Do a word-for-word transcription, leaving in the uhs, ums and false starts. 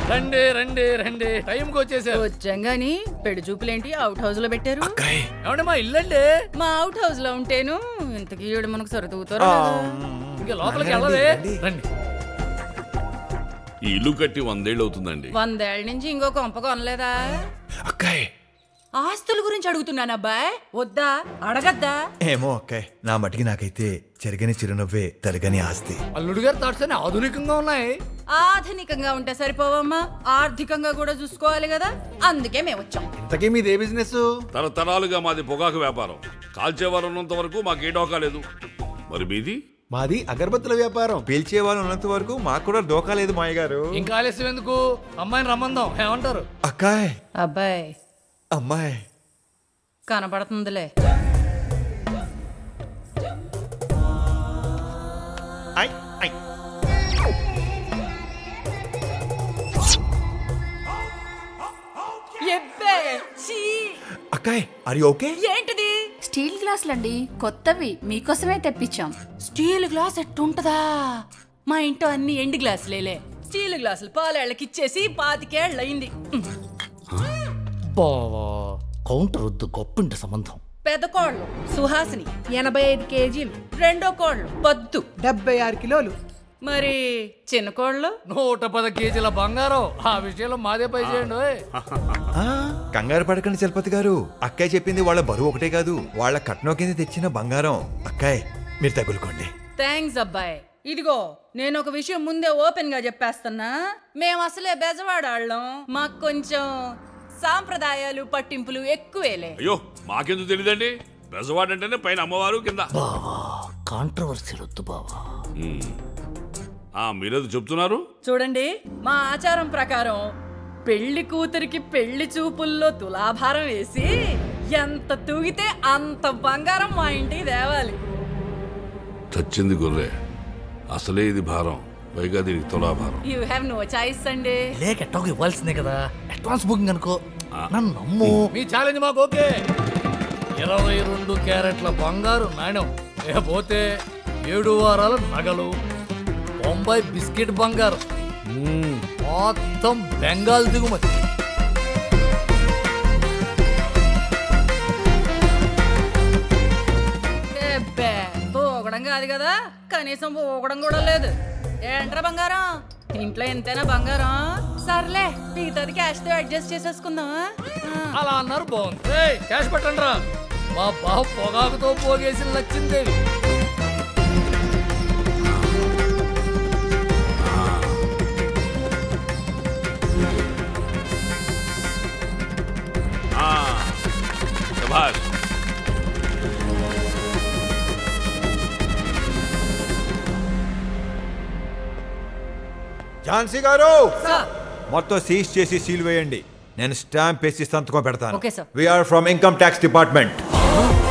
రండి రండి రండి టైంకి వచ్చేసారు. వచ్చాం గాని పెళ్లి చూపులేంటి అవుట్ హౌస్ లో పెట్టారు? ఏమండి మా ఇల్లండి. మా అవుట్ హౌస్ లో ఉంటేను ఇంతకీ ఈవిడ మనకు సొరతూగుతారు. ఇంకా లోపలికి వెళ్ళదే. రండి. ఈ ఇల్లు కట్టి వందేళ్ళు అవుతుందండి. వందేళ్ల నుంచి ఇంకో కొంప కొనలేదా? అక్కాయ్ ఆస్తుల గురించి అడుగుతున్నాను అబ్బాయి, వద్దా అడగద్దా? ఏమో అక్కాయ్, నా మటికి నాకైతే చెరగని చిరునవ్వే తరగని ఆస్తి. అల్లుడు గారు థాట్స్ అన్ని ఆధునికంగా ఉన్నాయి. ఆధునికంగా ఉంటే సరిపోవమ్మా, ఆర్థికంగా కూడా చూసుకోవాలి కదా, అందుకే మేము వచ్చాం. ఇంతకీ మీదే బిజినెస్? తరతరాలుగా మాది పొగాకు వ్యాపారం. కాల్చేవారు ఉన్నంత వరకు మాకు ఏ డోకా లేదు. మరి మీది? మాది అగరబత్తుల వ్యాపారం. పీల్చే వాళ్ళు ఉన్నంత వరకు మాకు కూడా డోకా లేదు మాయ గారు. ఇంకా ఆలస్యం ఎందుకు, అమ్మాయిని రమ్మందాం. ఏమంటారు? అక్కాయ్ అబ్బాయి అమ్మాయి కనపడుతుందిలే. ఐ, ఐ. ఎబ్బే, ఛీ! అక్కాయ్ ఆర్ యు ఓకే? ఏంటిది? స్టీల్ గ్లాసులండి, కొత్తవి, మీకోసమే తెప్పించాం. Steel glass ఎట్టుంటదా? మా ఇంట్లో అన్ని ఎండు గ్లాసులేలే. స్టీల్ గ్లాసులు పాలేళ్ళకి ఇచ్చేసి పాతికేళ్ళు అయింది. బావా కౌంటర్ వద్దు, గొప్పింటి సంబంధం. పెద్ద కోళ్ళు సుహాసిని ఎనభై ఐదు కేజీలు, రెండో కోళ్ళు పద్దు డెబ్బై ఆరు కిలోలు. మరి చిన్న కోళ్ళు నూట పది కేజీల బంగారం. ఆ విషయంలో మాదే పై చేయండి. ఓయ్. ఆ, కంగారు పడకండి చలపతి గారు. అక్కాయ్ చెప్పింది వాళ్ళ బరువు ఒకటే కాదు, వాళ్ళ కట్నం కింద తెచ్చిన బంగారం. అక్కాయ్ మీరు తగులుకోండి. థ్యాంక్స్ అబ్బాయి. ఇదిగో నేను ఒక విషయం ముందే ఓపెన్ గా చెప్పేస్తున్నా, మేము అసలే బెజవాడాళ్ళం, మాకు కొంచెం సాంప్రదాయాలు పట్టింపులు ఎక్కువేలే. అయ్యో మాకెందుకు తెలియదండి. బెజవాడంటేనే పైన అమ్మవారు, కింద. కాంట్రవర్సీ వద్దు బావా. ఆ మీరేదో చెప్తున్నారు. చూడండి, మా ఆచారం ప్రకారం పెళ్లి కూతురికి పెళ్లి చూపుల్లో తులాభారం వేసి ఎంత తూగితే అంత బంగారం మా ఇంటికి తేవాలి. చచ్చింది గొర్రె, అసలే ఇది భారం, పైగా దీనికి తులాభారం. యూ హ్యావ్ నో చాయిస్ అండి. లేక ఎట్టాకు ఇవ్వాల్సిందే కదా, అడ్వాన్స్ బుకింగ్ అనుకో. నన్ను నమ్ము. మీ ఛాలెంజ్ మాకు ఓకే. ఇరవై రెండు క్యారెట్ల బంగారు నాణ్యం, లేకపోతే ఏడు వారాల నగలు, బొంబాయి బిస్కెట్ బంగారం, మొత్తం బెంగాల్ దిగుమతి. పోగడం కాదు కదా, కనీసం పోగడం కూడా లేదు. ఏంట్రా బంగారం, ఇంట్లో ఎంతైనా బంగారం. సర్లే, మిగతాది క్యాష్ తో అడ్జస్ట్ చేసేసుకుందామా? అలా అన్నారు, బాగుంది. ఏయ్, క్యాష్ పెట్టండి రా. మా బావ పొగాకుతో పోగేసి లచ్చిందేవి. ఝాన్సీ గారు సార్. మొత్తం సీజ్ చేసి సీల్ వేయండి. నేను స్టాంప్ వేసి సంతకం పెడతాను. Okay sir. We're from income tax department.